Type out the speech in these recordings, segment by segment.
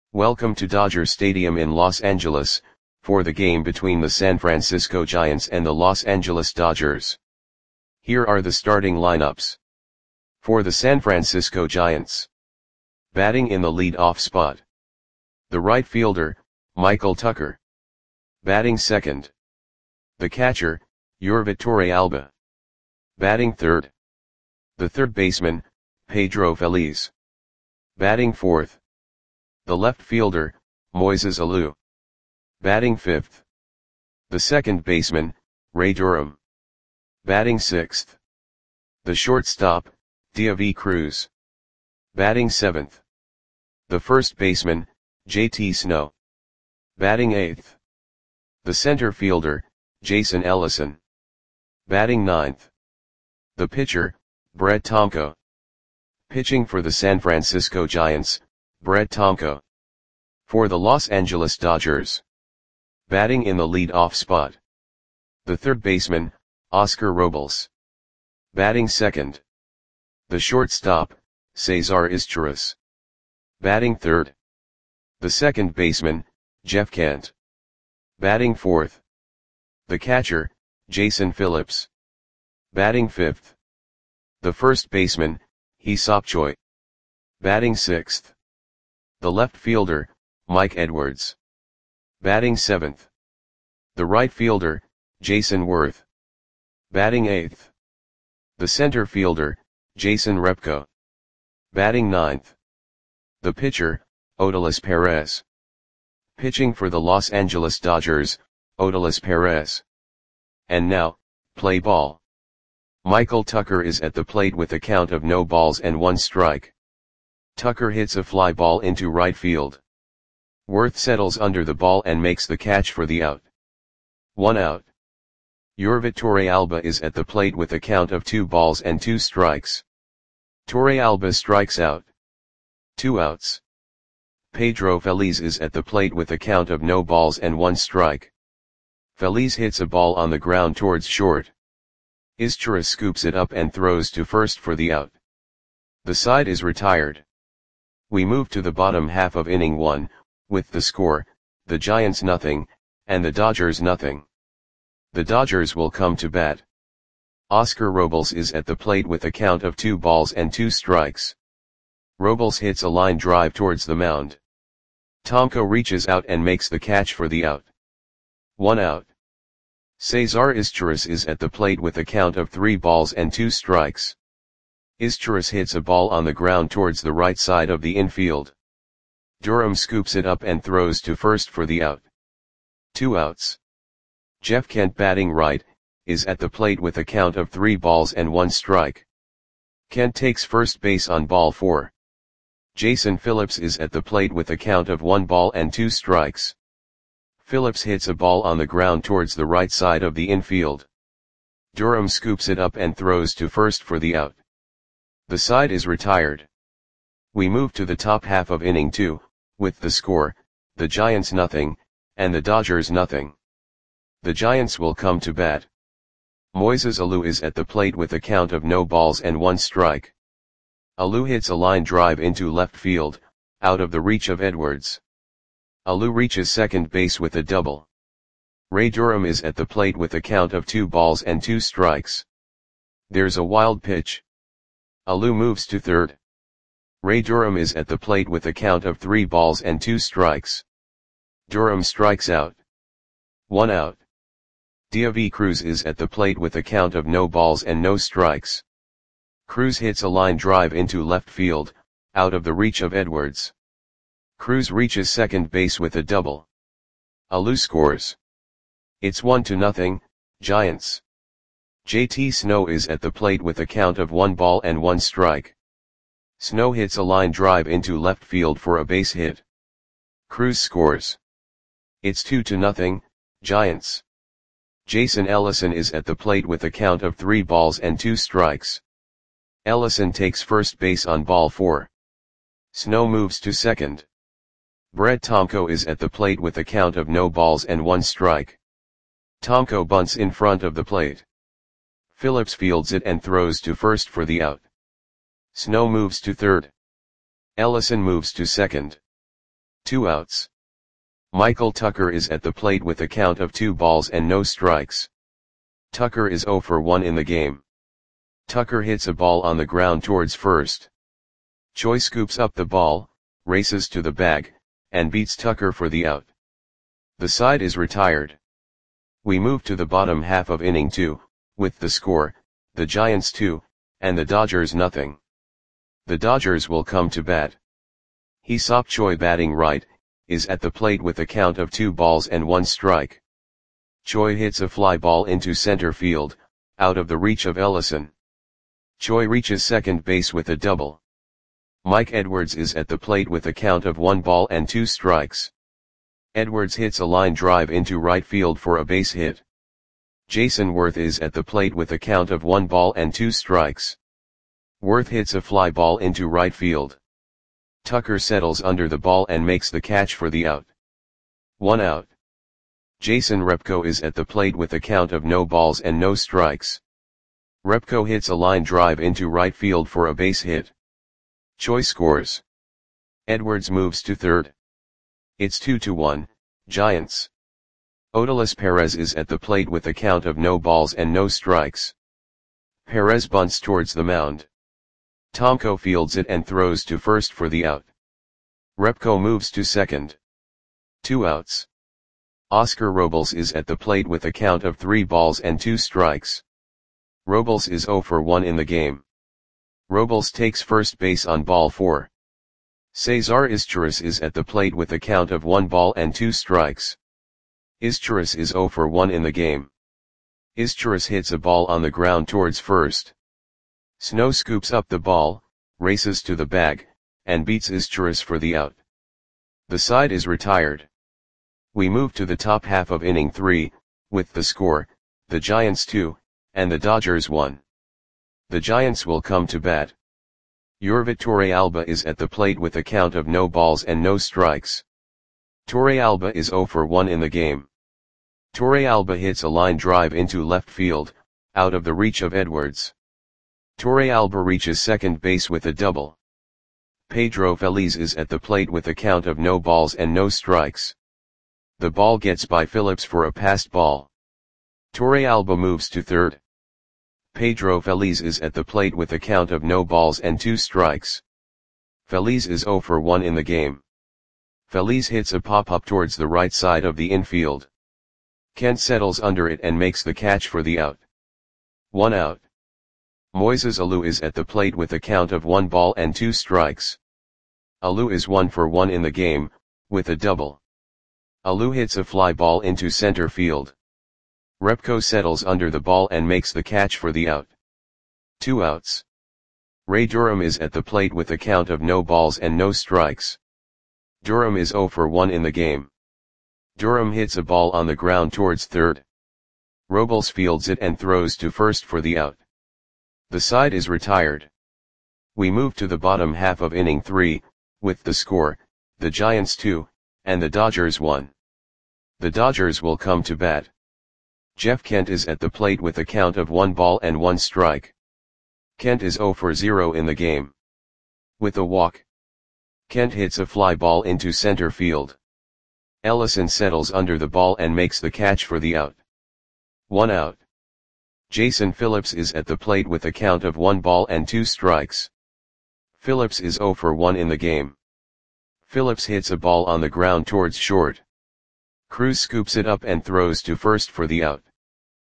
Welcome to Dodger Stadium in Los Angeles, for the game between the San Francisco Giants and the Los Angeles Dodgers. Here are the starting lineups. For the San Francisco Giants. Batting in the lead-off spot. The right fielder, Michael Tucker. Batting second. The catcher, Vitor Alba. Batting third. The third baseman, Pedro Feliz. Batting fourth. The left fielder, Moises Alou. Batting fifth. The second baseman, Ray Durham. Batting sixth. The shortstop, David Cruz. Batting seventh. The first baseman, JT Snow. Batting eighth. The center fielder, Jason Ellison. Batting ninth. The pitcher, Brett Tomko. Pitching for the San Francisco Giants, Brett Tomko. For the Los Angeles Dodgers. Batting in the lead-off spot. The third baseman, Oscar Robles. Batting second. The shortstop, Cesar Izturis. Batting third. The second baseman, Jeff Kent. Batting fourth. The catcher, Jason Phillips. Batting fifth. The first baseman, Hee-Seop Choi. Batting sixth. The left fielder, Mike Edwards. Batting seventh. The right fielder, Jason Worth. Batting eighth. The center fielder, Jason Repko. Batting ninth. The pitcher, Odalis Perez. Pitching for the Los Angeles Dodgers, Odalis Perez. And now, play ball. Michael Tucker is at the plate with a count of no balls and one strike. Tucker hits a fly ball into right field. Worth settles under the ball and makes the catch for the out. 1 out. Vitor Alba is at the plate with a count of 2 balls and 2 strikes. Alba strikes out. 2 outs. Pedro Feliz is at the plate with a count of no balls and 1 strike. Feliz hits a ball on the ground towards short. Izturis scoops it up and throws to first for the out. The side is retired. We move to the bottom half of inning 1, with the score, the Giants nothing, and the Dodgers nothing. The Dodgers will come to bat. Oscar Robles is at the plate with a count of 2 balls and 2 strikes. Robles hits a line drive towards the mound. Tomko reaches out and makes the catch for the out. 1 out. Cesar Izturis is at the plate with a count of 3 balls and 2 strikes. Izturis hits a ball on the ground towards the right side of the infield. Durham scoops it up and throws to first for the out. 2 outs. Jeff Kent, batting right, is at the plate with a count of 3 balls and 1 strike. Kent takes first base on ball 4. Jason Phillips is at the plate with a count of 1 ball and 2 strikes. Phillips hits a ball on the ground towards the right side of the infield. Durham scoops it up and throws to first for the out. The side is retired. We move to the top half of inning 2, with the score, the Giants nothing, and the Dodgers nothing. The Giants will come to bat. Moises Alou is at the plate with a count of no balls and 1 strike. Alou hits a line drive into left field, out of the reach of Edwards. Alou reaches second base with a double. Ray Durham is at the plate with a count of 2 balls and 2 strikes. There's a wild pitch. Alou moves to third. Ray Durham is at the plate with a count of 3 balls and 2 strikes. Durham strikes out. 1 out. David Cruz is at the plate with a count of no balls and no strikes. Cruz hits a line drive into left field, out of the reach of Edwards. Cruz reaches second base with a double. Alou scores. It's 1-0, Giants. JT Snow is at the plate with a count of 1 ball and 1 strike. Snow hits a line drive into left field for a base hit. Cruz scores. It's 2-0, Giants. Jason Ellison is at the plate with a count of 3 balls and 2 strikes. Ellison takes first base on ball 4. Snow moves to second. Brett Tomko is at the plate with a count of no balls and 1 strike. Tomko bunts in front of the plate. Phillips fields it and throws to first for the out. Snow moves to third. Ellison moves to second. 2 outs. Michael Tucker is at the plate with a count of 2 balls and no strikes. Tucker is 0 for 1 in the game. Tucker hits a ball on the ground towards first. Choi scoops up the ball, races to the bag, and beats Tucker for the out. The side is retired. We move to the bottom half of inning 2, with the score, the Giants 2, and the Dodgers nothing. The Dodgers will come to bat. Hee-seop Choi, batting right, is at the plate with a count of 2 balls and 1 strike. Choi hits a fly ball into center field, out of the reach of Ellison. Choi reaches second base with a double. Mike Edwards is at the plate with a count of 1 ball and 2 strikes. Edwards hits a line drive into right field for a base hit. Jason Worth is at the plate with a count of 1 ball and 2 strikes. Worth hits a fly ball into right field. Tucker settles under the ball and makes the catch for the out. 1 out. Jason Repko is at the plate with a count of no balls and no strikes. Repko hits a line drive into right field for a base hit. Choi scores. Edwards moves to third. It's 2-1, Giants. Odalis Perez is at the plate with a count of no balls and no strikes. Perez bunts towards the mound. Tomko fields it and throws to first for the out. Repko moves to second. 2 outs. Oscar Robles is at the plate with a count of 3 balls and 2 strikes. Robles is 0 for 1 in the game. Robles takes first base on ball 4. Cesar Izturis is at the plate with a count of 1 ball and 2 strikes. Izturis is 0 for 1 in the game. Izturis hits a ball on the ground towards first. Snow scoops up the ball, races to the bag, and beats Izturis for the out. The side is retired. We move to the top half of inning 3, with the score, the Giants 2, and the Dodgers 1. The Giants will come to bat. Yorvit Torrealba is at the plate with a count of no balls and no strikes. Torrealba is 0 for 1 in the game. Torrealba hits a line drive into left field, out of the reach of Edwards. Torrealba reaches second base with a double. Pedro Feliz is at the plate with a count of no balls and no strikes. The ball gets by Phillips for a passed ball. Torrealba moves to third. Pedro Feliz is at the plate with a count of no balls and 2 strikes. Feliz is 0 for 1 in the game. Feliz hits a pop-up towards the right side of the infield. Kent settles under it and makes the catch for the out. 1 out. Moises Alou is at the plate with a count of 1 ball and 2 strikes. Alou is 1 for 1 in the game, with a double. Alou hits a fly ball into center field. Repko settles under the ball and makes the catch for the out. 2 outs. Ray Durham is at the plate with a count of no balls and no strikes. Durham is 0 for 1 in the game. Durham hits a ball on the ground towards third. Robles fields it and throws to first for the out. The side is retired. We move to the bottom half of inning 3, with the score, the Giants 2, and the Dodgers 1. The Dodgers will come to bat. Jeff Kent is at the plate with a count of 1 ball and 1 strike. Kent is 0 for 0 in the game. With a walk, Kent hits a fly ball into center field. Ellison settles under the ball and makes the catch for the out. 1 out. Jason Phillips is at the plate with a count of 1 ball and 2 strikes. Phillips is 0 for 1 in the game. Phillips hits a ball on the ground towards short. Cruz scoops it up and throws to first for the out.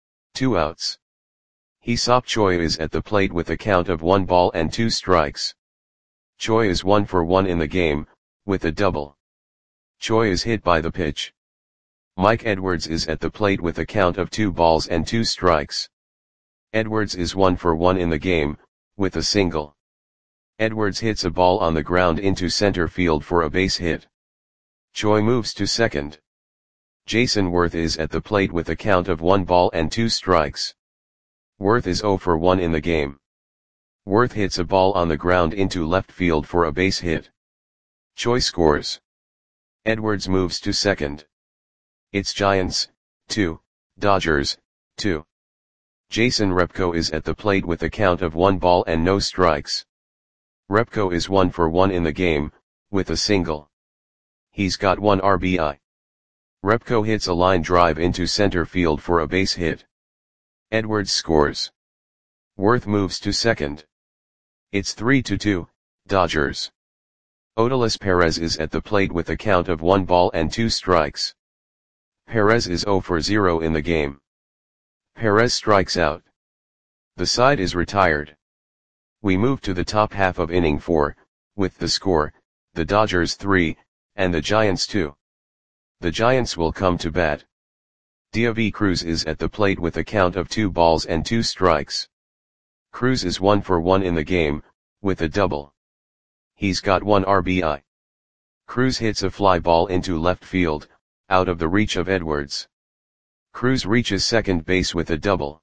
2 outs. Hee-seop Choi is at the plate with a count of 1 ball and 2 strikes. Choi is 1 for 1 in the game, with a double. Choi is hit by the pitch. Mike Edwards is at the plate with a count of 2 balls and 2 strikes. Edwards is 1 for 1 in the game, with a single. Edwards hits a ball on the ground into center field for a base hit. Choi moves to second. Jason Worth is at the plate with a count of 1 ball and 2 strikes. Worth is 0 for 1 in the game. Worth hits a ball on the ground into left field for a base hit. Choi scores. Edwards moves to second. It's Giants, 2, Dodgers, 2. Jason Repko is at the plate with a count of 1 ball and no strikes. Repko is 1 for 1 in the game, with a single. He's got 1 RBI. Repko hits a line drive into center field for a base hit. Edwards scores. Worth moves to second. It's 3-2, Dodgers. Odalis Perez is at the plate with a count of 1 ball and 2 strikes. Perez is 0 for 0 in the game. Perez strikes out. The side is retired. We move to the top half of inning 4, with the score, the Dodgers 3, and the Giants 2. The Giants will come to bat. Deivi Cruz is at the plate with a count of 2 balls and 2 strikes. Cruz is 1 for 1 in the game, with a double. He's got 1 RBI. Cruz hits a fly ball into left field, out of the reach of Edwards. Cruz reaches second base with a double.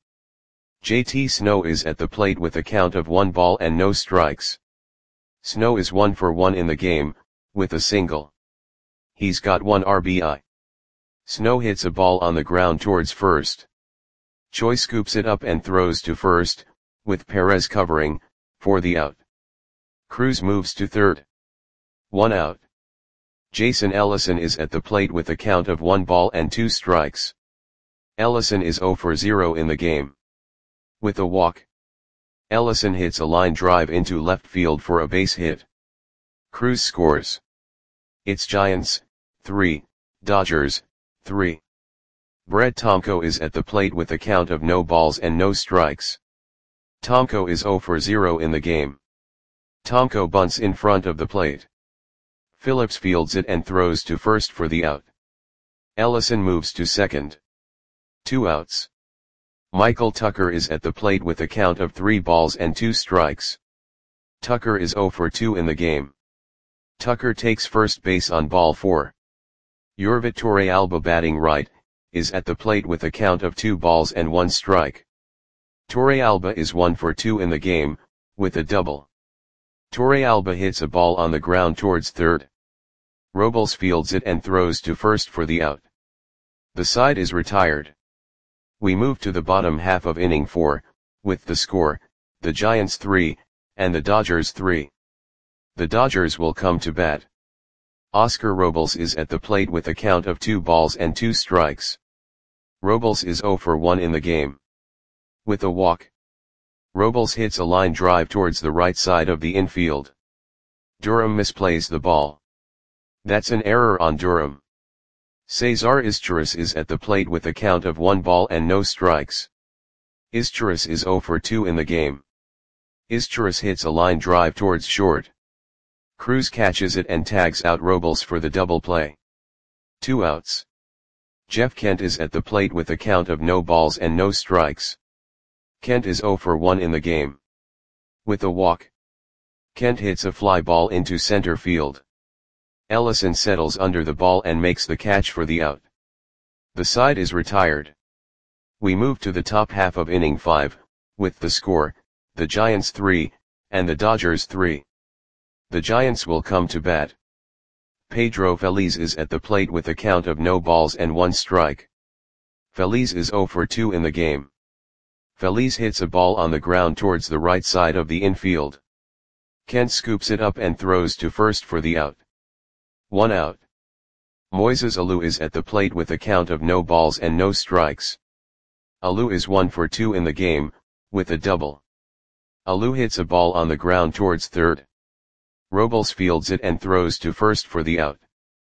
JT Snow is at the plate with a count of 1 ball and no strikes. Snow is 1 for 1 in the game, with a single. He's got 1 RBI. Snow hits a ball on the ground towards first. Choi scoops it up and throws to first, with Perez covering, for the out. Cruz moves to third. 1 out. Jason Ellison is at the plate with a count of 1 ball and 2 strikes. Ellison is 0 for 0 in the game. With a walk. Ellison hits a line drive into left field for a base hit. Cruz scores. It's Giants, 3, Dodgers, 3. Brett Tomko is at the plate with a count of no balls and no strikes. Tomko is 0 for 0 in the game. Tomko bunts in front of the plate. Phillips fields it and throws to first for the out. Ellison moves to second. 2 outs. Michael Tucker is at the plate with a count of 3 balls and 2 strikes. Tucker is 0 for 2 in the game. Tucker takes first base on ball 4. Yorvit Torrealba batting right, is at the plate with a count of 2 balls and 1 strike. Torrealba is 1 for 2 in the game, with a double. Torrealba hits a ball on the ground towards third. Robles fields it and throws to first for the out. The side is retired. We move to the bottom half of inning 4, with the score, the Giants 3, and the Dodgers 3. The Dodgers will come to bat. Oscar Robles is at the plate with a count of 2 balls and 2 strikes. Robles is 0 for 1 in the game. With a walk. Robles hits a line drive towards the right side of the infield. Durham misplays the ball. That's an error on Durham. Cesar Izturis is at the plate with a count of 1 ball and no strikes. Izturis is 0 for 2 in the game. Izturis hits a line drive towards short. Cruz catches it and tags out Robles for the double play. 2 outs. Jeff Kent is at the plate with a count of no balls and no strikes. Kent is 0 for 1 in the game. With a walk. Kent hits a fly ball into center field. Ellison settles under the ball and makes the catch for the out. The side is retired. We move to the top half of inning 5, with the score, the Giants 3, and the Dodgers 3. The Giants will come to bat. Pedro Feliz is at the plate with a count of no balls and 1 strike. Feliz is 0 for 2 in the game. Feliz hits a ball on the ground towards the right side of the infield. Kent scoops it up and throws to first for the out. 1 out. Moises Alou is at the plate with a count of no balls and no strikes. Alou is 1 for 2 in the game, with a double. Alou hits a ball on the ground towards third. Robles fields it and throws to first for the out.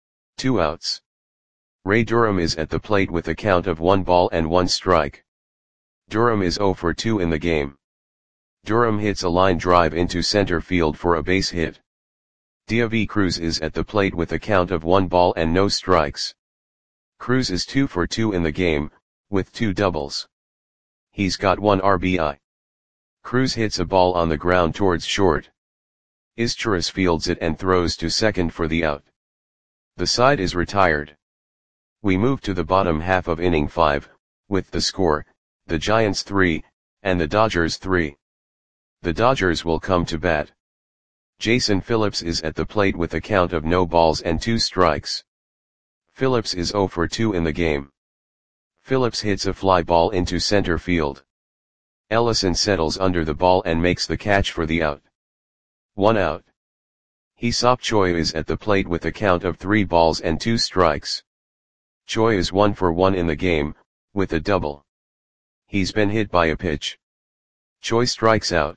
2 outs. Ray Durham is at the plate with a count of 1 ball and 1 strike. Durham is 0 for 2 in the game. Durham hits a line drive into center field for a base hit. Deivi Cruz is at the plate with a count of 1 ball and no strikes. Cruz is 2 for 2 in the game, with 2 doubles. He's got 1 RBI. Cruz hits a ball on the ground towards short. Izturis fields it and throws to second for the out. The side is retired. We move to the bottom half of inning 5, with the score, the Giants 3, and the Dodgers 3. The Dodgers will come to bat. Jason Phillips is at the plate with a count of no balls and 2 strikes. Phillips is 0 for 2 in the game. Phillips hits a fly ball into center field. Ellison settles under the ball and makes the catch for the out. 1 out. Hee-seop Choi is at the plate with a count of 3 balls and 2 strikes. Choi is 1 for 1 in the game, with a double. He's been hit by a pitch. Choi strikes out.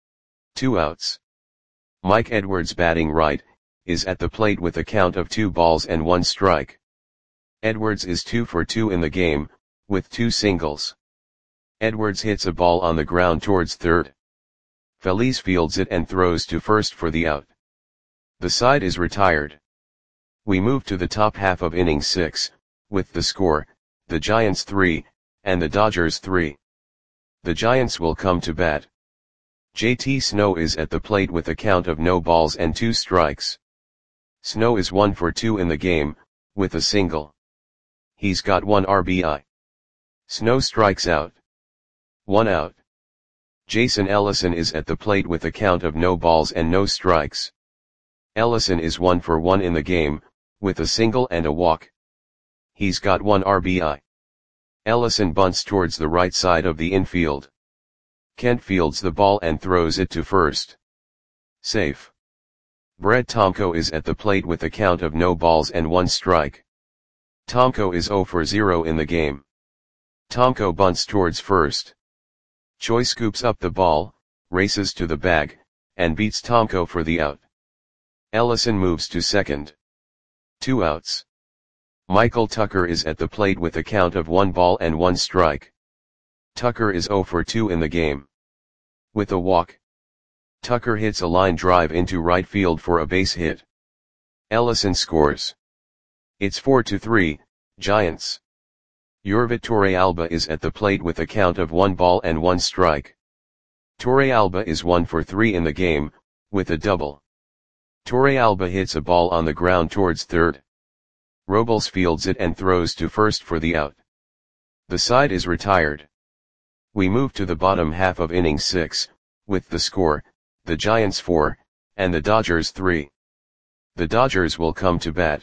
2 outs. Mike Edwards, batting right, is at the plate with a count of 2 balls and 1 strike. Edwards is 2 for 2 in the game, with 2 singles. Edwards hits a ball on the ground towards third. Feliz fields it and throws to first for the out. The side is retired. We move to the top half of inning 6, with the score, the Giants 3, and the Dodgers 3. The Giants will come to bat. JT Snow is at the plate with a count of no balls and 2 strikes. Snow is 1 for 2 in the game, with a single. He's got 1 RBI. Snow strikes out. 1 out. Jason Ellison is at the plate with a count of no balls and no strikes. Ellison is 1 for 1 in the game, with a single and a walk. He's got 1 RBI. Ellison bunts towards the right side of the infield. Kent fields the ball and throws it to first. Safe. Brett Tomko is at the plate with a count of no balls and 1 strike. Tomko is 0 for 0 in the game. Tomko bunts towards first. Choi scoops up the ball, races to the bag, and beats Tomko for the out. Ellison moves to second. 2 outs. Michael Tucker is at the plate with a count of 1 ball and 1 strike. Tucker is 0 for 2 in the game. With a walk. Tucker hits a line drive into right field for a base hit. Ellison scores. It's 4-3, Giants. Yorvit Torrealba is at the plate with a count of 1 ball and 1 strike. Torrealba is 1 for 3 in the game, with a double. Torrealba hits a ball on the ground towards third. Robles fields it and throws to first for the out. The side is retired. We move to the bottom half of inning 6, with the score, the Giants 4, and the Dodgers 3. The Dodgers will come to bat.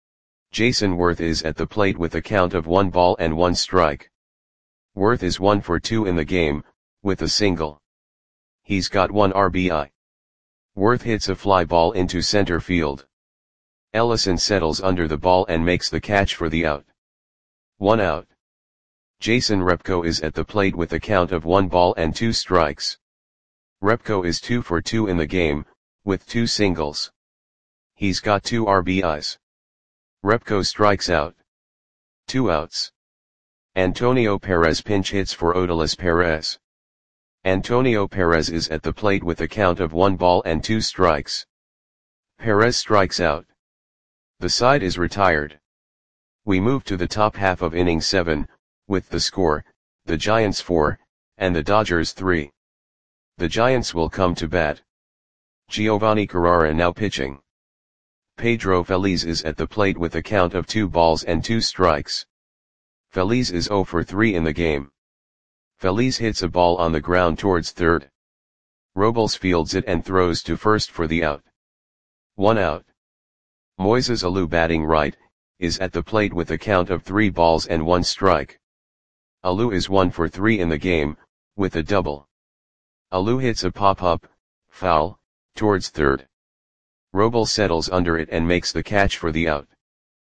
Jason Worth is at the plate with a count of 1 ball and 1 strike. Worth is 1 for 2 in the game, with a single. He's got 1 RBI. Worth hits a fly ball into center field. Ellison settles under the ball and makes the catch for the out. 1 out. Jason Repko is at the plate with a count of 1 ball and 2 strikes. Repko is 2 for 2 in the game, with 2 singles. He's got 2 RBIs. Repko strikes out. 2 outs. Antonio Perez pinch hits for Odalis Perez. Antonio Perez is at the plate with a count of 1 ball and 2 strikes. Perez strikes out. The side is retired. We move to the top half of inning 7, with the score, the Giants 4, and the Dodgers 3. The Giants will come to bat. Giovanni Carrara now pitching. Pedro Feliz is at the plate with a count of 2 balls and 2 strikes. Feliz is 0 for 3 in the game. Feliz hits a ball on the ground towards third. Robles fields it and throws to first for the out. 1 out. Moises Alou, batting right, is at the plate with a count of 3 balls and 1 strike. Alou is 1 for 3 in the game, with a double. Alou hits a pop-up, foul, towards third. Robles settles under it and makes the catch for the out.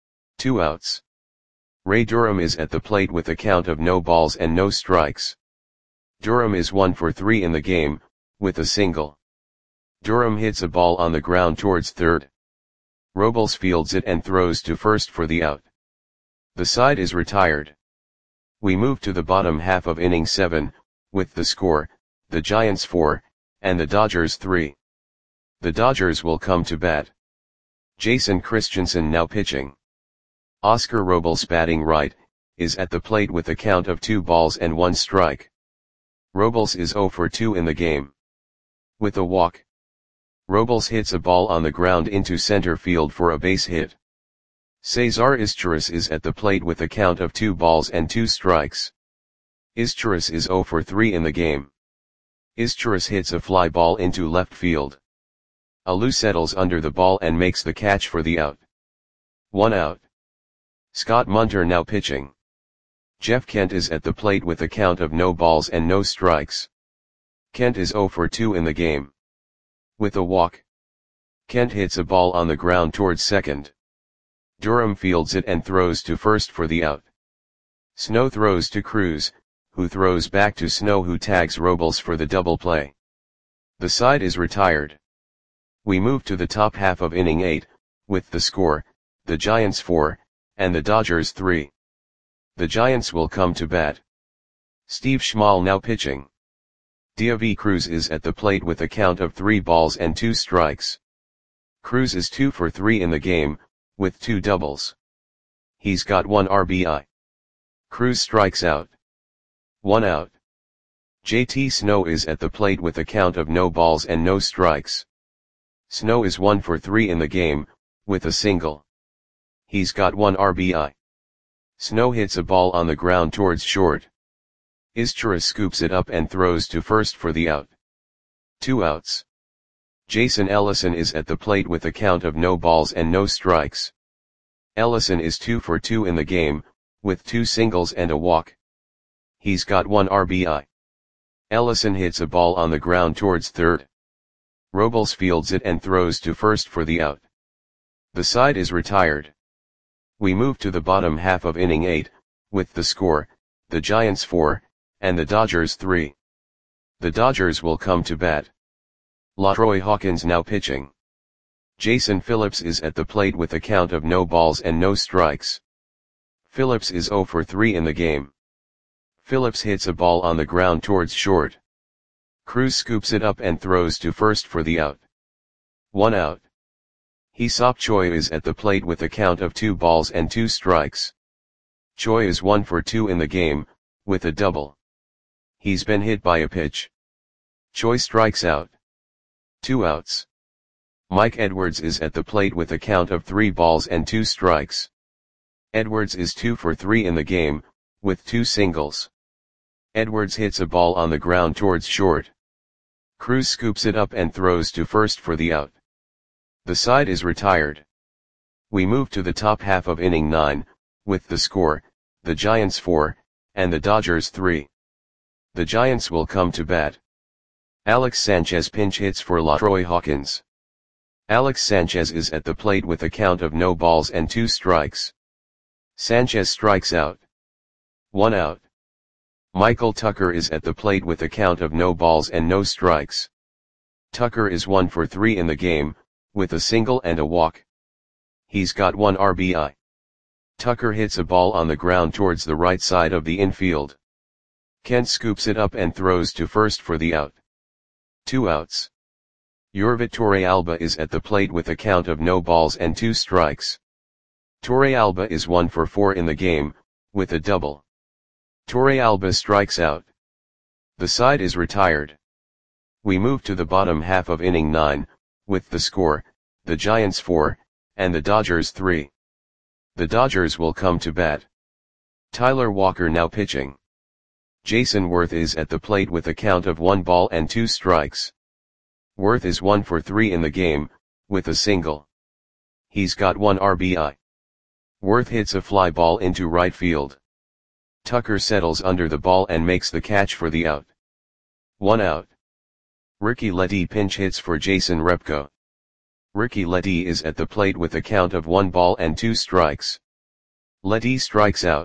2 outs. Ray Durham is at the plate with a count of no balls and no strikes. Durham is 1 for 3 in the game, with a single. Durham hits a ball on the ground towards third. Robles fields it and throws to first for the out. The side is retired. We move to the bottom half of inning 7, with the score, the Giants 4, and the Dodgers 3. The Dodgers will come to bat. Jason Christensen now pitching. Oscar Robles, batting right, is at the plate with a count of 2 balls and 1 strike. Robles is 0 for 2 in the game. With a walk. Robles hits a ball on the ground into center field for a base hit. Cesar Izturis is at the plate with a count of 2 balls and 2 strikes. Izturis is 0 for 3 in the game. Izturis hits a fly ball into left field. Alou settles under the ball and makes the catch for the out. 1 out. Scott Munter now pitching. Jeff Kent is at the plate with a count of no balls and no strikes. Kent is 0 for 2 in the game. With a walk. Kent hits a ball on the ground towards second. Durham fields it and throws to first for the out. Snow throws to Cruz, who throws back to Snow, who tags Robles for the double play. The side is retired. We move to the top half of inning 8, with the score, the Giants 4, and the Dodgers 3. The Giants will come to bat. Steve Schmal now pitching. David Cruz is at the plate with a count of 3 balls and 2 strikes. Cruz is 2 for 3 in the game, with 2 doubles. He's got 1 RBI. Cruz strikes out. 1 out. JT Snow is at the plate with a count of no balls and no strikes. Snow is 1 for 3 in the game, with a single. He's got 1 RBI. Snow hits a ball on the ground towards short. Izturis scoops it up and throws to first for the out. 2 outs. Jason Ellison is at the plate with a count of no balls and no strikes. Ellison is 2 for 2 in the game, with 2 singles and a walk. He's got 1 RBI. Ellison hits a ball on the ground towards third. Robles fields it and throws to first for the out. The side is retired. We move to the bottom half of inning 8, with the score, the Giants 4, and the Dodgers 3. The Dodgers will come to bat. LaTroy Hawkins now pitching. Jason Phillips is at the plate with a count of no balls and no strikes. Phillips is 0 for 3 in the game. Phillips hits a ball on the ground towards short. Cruz scoops it up and throws to first for the out. 1 out. Hee-Seop Choi is at the plate with a count of 2 balls and 2 strikes. Choi is 1 for 2 in the game, with a double. He's been hit by a pitch. Choi strikes out. 2 outs. Mike Edwards is at the plate with a count of 3 balls and 2 strikes. Edwards is 2 for 3 in the game, with 2 singles. Edwards hits a ball on the ground towards short. Cruz scoops it up and throws to first for the out. The side is retired. We move to the top half of inning 9, with the score, the Giants 4, and the Dodgers 3. The Giants will come to bat. Alex Sanchez pinch hits for LaTroy Hawkins. Alex Sanchez is at the plate with a count of no balls and 2 strikes. Sanchez strikes out. 1 out. Michael Tucker is at the plate with a count of no balls and no strikes. Tucker is 1 for 3 in the game, with a single and a walk. He's got 1 RBI. Tucker hits a ball on the ground towards the right side of the infield. Kent scoops it up and throws to first for the out. 2 outs. Yorvit Torrealba is at the plate with a count of no balls and 2 strikes. Torrealba is 1 for 4 in the game, with a double. Torrealba strikes out. The side is retired. We move to the bottom half of inning 9, with the score, the Giants 4, and the Dodgers 3. The Dodgers will come to bat. Tyler Walker now pitching. Jason Worth is at the plate with a count of 1 ball and 2 strikes. Worth is 1 for 3 in the game, with a single. He's got 1 RBI. Worth hits a fly ball into right field. Tucker settles under the ball and makes the catch for the out. 1 out. Ricky Ledee pinch hits for Jason Repko. Ricky Ledee is at the plate with a count of 1 ball and 2 strikes. Ledee strikes out.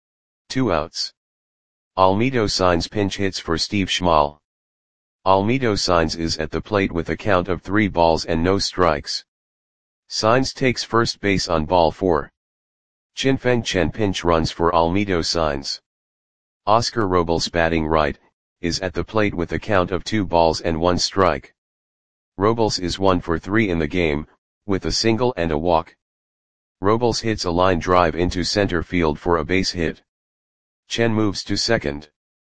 2 outs. Almedo Signs pinch hits for Steve Schmal. Almedo Signs is at the plate with a count of 3 balls and no strikes. Signs takes first base on ball 4. Chin-Feng Chen pinch runs for Almedo Signs. Oscar Robles batting right, is at the plate with a count of 2 balls and 1 strike. Robles is 1 for 3 in the game, with a single and a walk. Robles hits a line drive into center field for a base hit. Chen moves to second.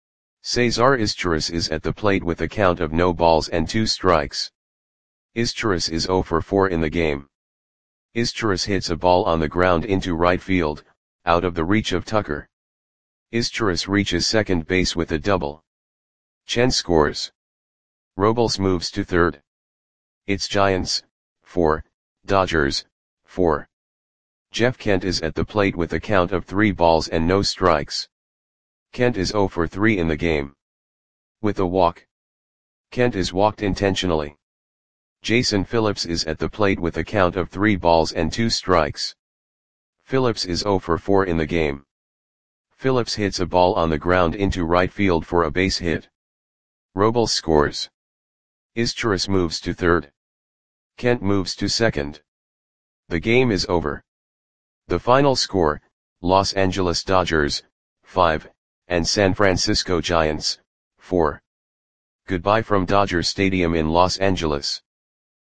Cesar Izturis is at the plate with a count of no balls and 2 strikes. Izturis is 0 for 4 in the game. Izturis hits a ball on the ground into right field, out of the reach of Tucker. Izturis reaches second base with a double. Chen scores. Robles moves to third. It's Giants, 4, Dodgers, 4. Jeff Kent is at the plate with a count of 3 balls and no strikes. Kent is 0 for 3 in the game. With a walk. Kent is walked intentionally. Jason Phillips is at the plate with a count of 3 balls and 2 strikes. Phillips is 0 for 4 in the game. Phillips hits a ball on the ground into right field for a base hit. Robles scores. Izturis moves to third. Kent moves to second. The game is over. The final score, Los Angeles Dodgers, 5, and San Francisco Giants, 4. Goodbye from Dodger Stadium in Los Angeles.